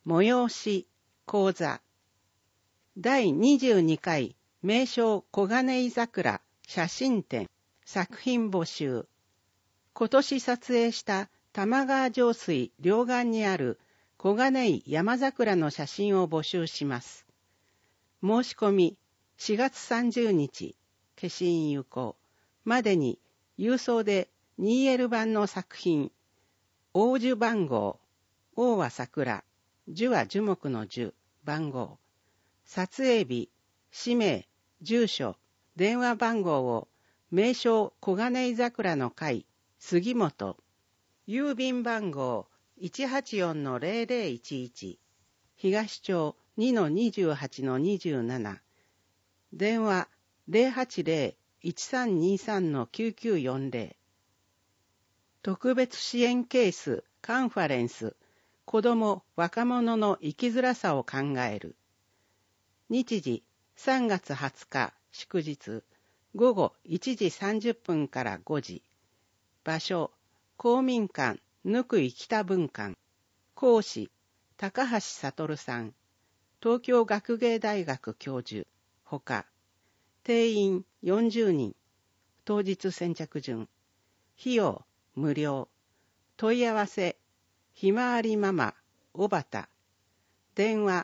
催し講座第22回名称小金井桜写真展作品募集。今年撮影した玉川上水両岸にある小金井山桜の写真を募集します。申し込み4月30日消印有効までに郵送で 2L 版の作品応受番号応は桜樹は樹木の樹番号撮影日氏名住所電話番号を名称小金井桜の会杉本郵便番号 184-0011 東町 2-28-27 電話 080-1323-9940 特別支援ケースカンファレンス子ども若者の生きづらさを考える日時3月20日祝日午後1時30分から5時場所公民館ぬくい北分館講師高橋悟さん東京学芸大学教授ほか定員40人当日先着順費用無料問い合わせひまわりママ小畑電話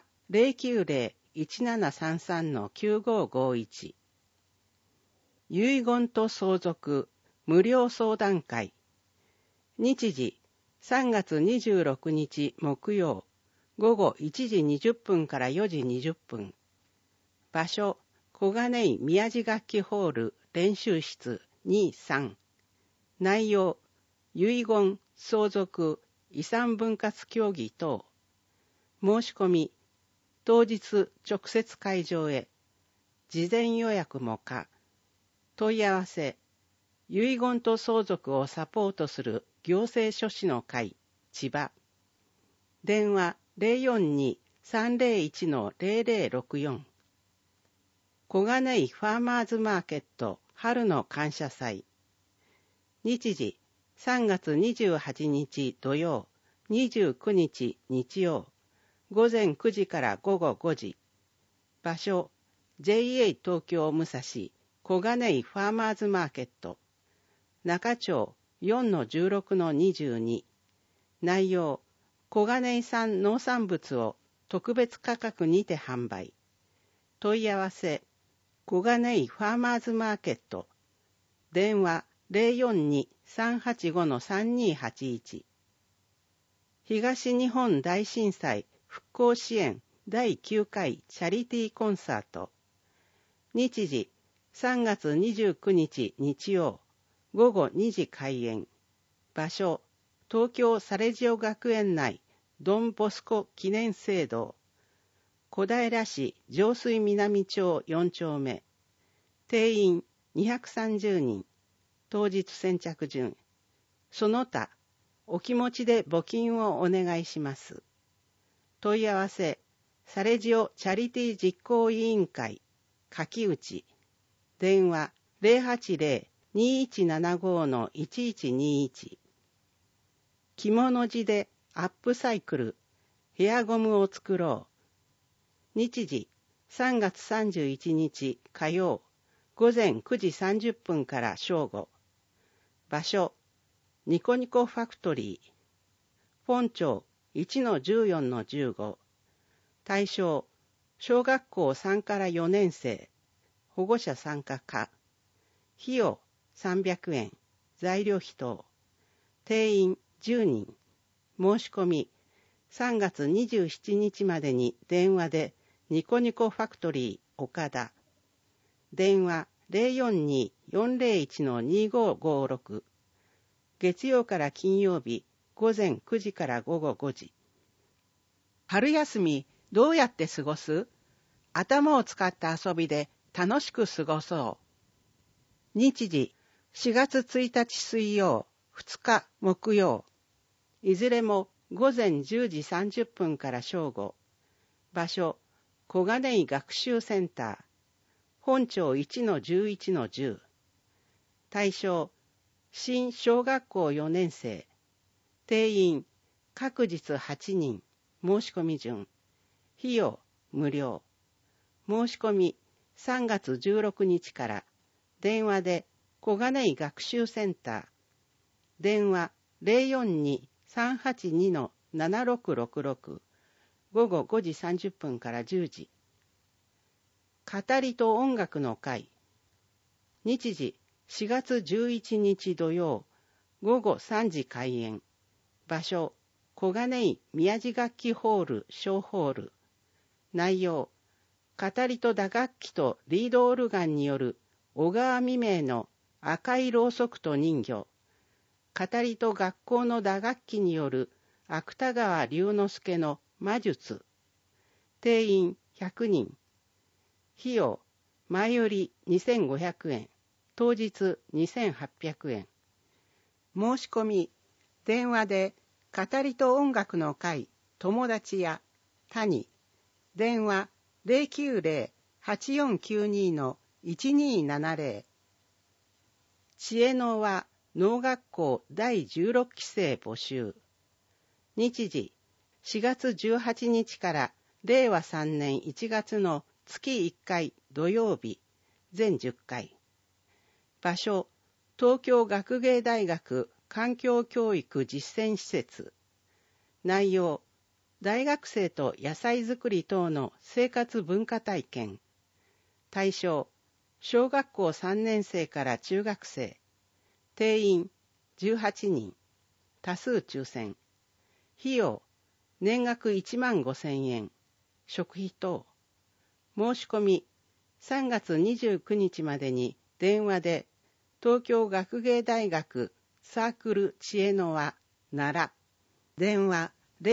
090-1733-9551 遺言と相続無料相談会日時3月26日木曜午後1時20分から4時20分場所小金井宮地楽器ホール練習室2-3内容遺言相続遺産分割協議等申し込み当日直接会場へ事前予約も可問い合わせ遺言と相続をサポートする行政書士の会千葉電話 042-301-0064 小金井ファーマーズマーケット春の感謝祭日時3月28日土曜29日日曜午前9時から午後5時場所 JA 東京武蔵小金井ファーマーズマーケット中町 4-16-22 内容小金井産農産物を特別価格にて販売問い合わせ小金井ファーマーズマーケット電話 042-385-3281 東日本大震災復興支援第9回チャリティーコンサート日時3月29日日曜午後2時開演場所東京サレジオ学園内ドンボスコ記念聖堂小平市上水南町4丁目定員230人当日先着順その他お気持ちで募金をお願いします問い合わせサレジオチャリティー実行委員会柿内電話 080-2175-1121 着物地でアップサイクルヘアゴムを作ろう日時3月31日火曜午前9時30分から正午場所ニコニコファクトリー本町 1-14-15 対象小学校3から4年生保護者参加可費用300円材料費等定員10人申し込み3月27日までに電話でニコニコファクトリー岡田電話 042-401-2556 月曜から金曜日午前9時から午後5時春休みどうやって過ごす？頭を使った遊びで楽しく過ごそう。日時4月1日水曜、2日木曜。いずれも午前10時30分から正午。場所小金井学習センター。本町 1-11-10。対象新小学校4年生。定員各日8人。 申し込み順。費用無料。申し込み3月16日から電話で小金井学習センター。電話042-382-7666。午後5時30分から10時。語りと音楽の会。日時4月11日土曜午後3時開演。場所小金井宮地楽器ホール小ホール。内容語りと打楽器とリードオルガンによる小川未明の赤いろうそくと人魚。語りと学校の打楽器による芥川龍之介の魔術。定員100人。費用前売り2500円。当日2800円。申し込み電話で語りと音楽の会友達や谷。電話090-8492-1270。知恵の輪農学校第16期生募集。日時4月18日から令和3年1月の月1回土曜日全10回。場所東京学芸大学環境教育実践施設。内容大学生と野菜作り等の生活文化体験。対象小学校3年生から中学生。定員18人。多数抽選。費用年額15,000円。食費等。申し込み3月29日までに電話で東京学芸大学サークル知恵の輪奈良。電話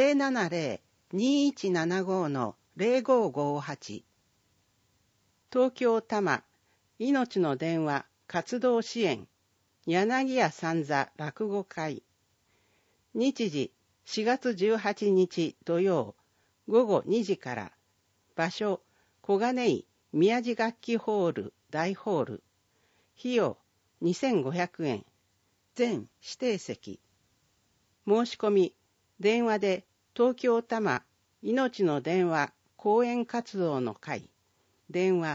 070-2175-0558。東京多摩命の電話活動支援柳家三座落語会。日時4月18日土曜午後2時から。場所小金井宮地楽器ホール大ホール。費用2500円。全指定席。申し込み電話で東京多摩命の電話講演活動の会。電話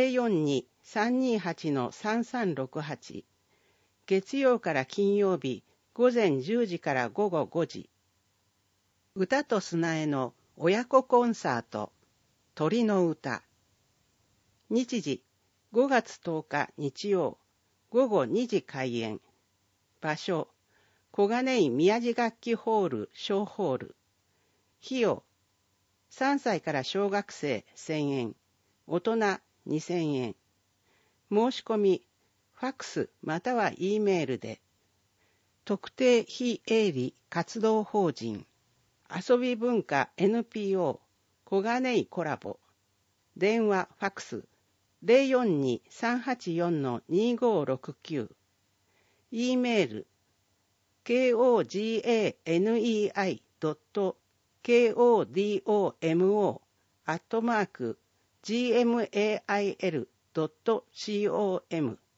042-328-3368。月曜から金曜日午前10時から午後5時。歌と砂絵の親子コンサート鳥の歌。日時5月10日日曜午後2時開演。場所小金井宮地楽器ホール小ホール。費用3歳から小学生1000円。大人2000円。申し込みファックスまたは E メールで。特定非営利活動法人遊び文化 NPO 小金井コラボ。電話ファックス042-384-2569。E メールkoganei.kodomo@gmail.com